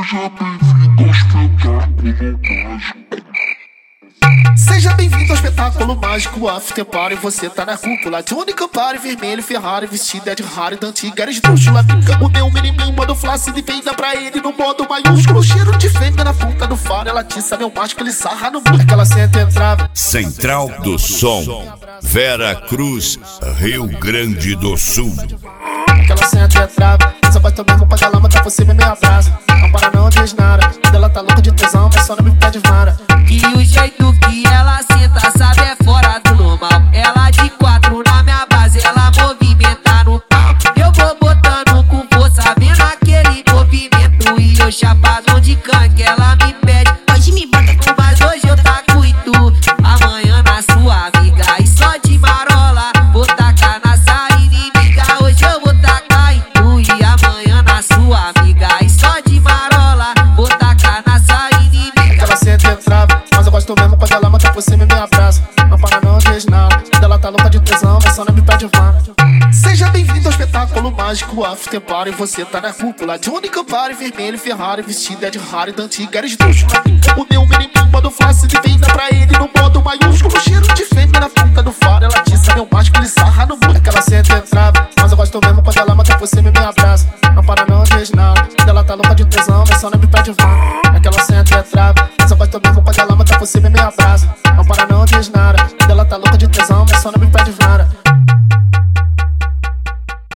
Seja bem-vindo ao espetáculo mágico After Party. Você tá na cúpula de Campari, vermelho, Ferrari, vestida de Harry da antiga, era esdrúxula. O meu menininho manda flácido e peida pra ele no modo maiúsculo. Cheiro de fêmea na ponta do faro, ela atiça meu mágico, ele sarra no muro. Aquela senta entrava. Central do Som, Vera Cruz, Rio Grande do Sul. Aquela senta entrava, só basta mesmo pra lama, tá por cima e me abraça. Não para, não diz nada, ela tá louca de tesão, mas só não me pede vara. E o jeito que ela senta, sabe, é fora do normal. Ela de quatro na minha base, ela movimenta no pau. Eu vou botando com força, vendo aquele movimento. E eu chapadão de canque, ela me pede. Hoje me bota com mais, hoje eu taco e tu. Amanhã na sua amiga, e só de marola. Vou tacar na saia inimiga, hoje eu vou tacar em tu. E amanhã na sua amiga, e só de marola. Vou tacar na saia inimiga. Aquela senta entrava, mas eu gosto mesmo quando ela mata por cima e me abraça. Não para, não diz nada, ela tá louca de tesão, mas só não me pede vara. Seja bem-vindo ao espetáculo mágico After Party. Você tá na cúpula de Campari, vermelho, Ferrari, vestida de Harry da antiga, era esdrúxula. O meu menininho manda flácido e peida pra ele no modo maiúsculo. Cheiro de fêmea na ponta do faro, ela atiça meu mágico, ele sarra no muro. Aquela senta entrava, mas eu gosto mesmo quando ela mata por cima e me abraça. Não para, não diz nada, ela tá louca de tesão, mas só não me pede vara. Aquela senta entrava, mas eu gosto mesmo quando ela mata por cima e me abraça. Não para, não diz nada,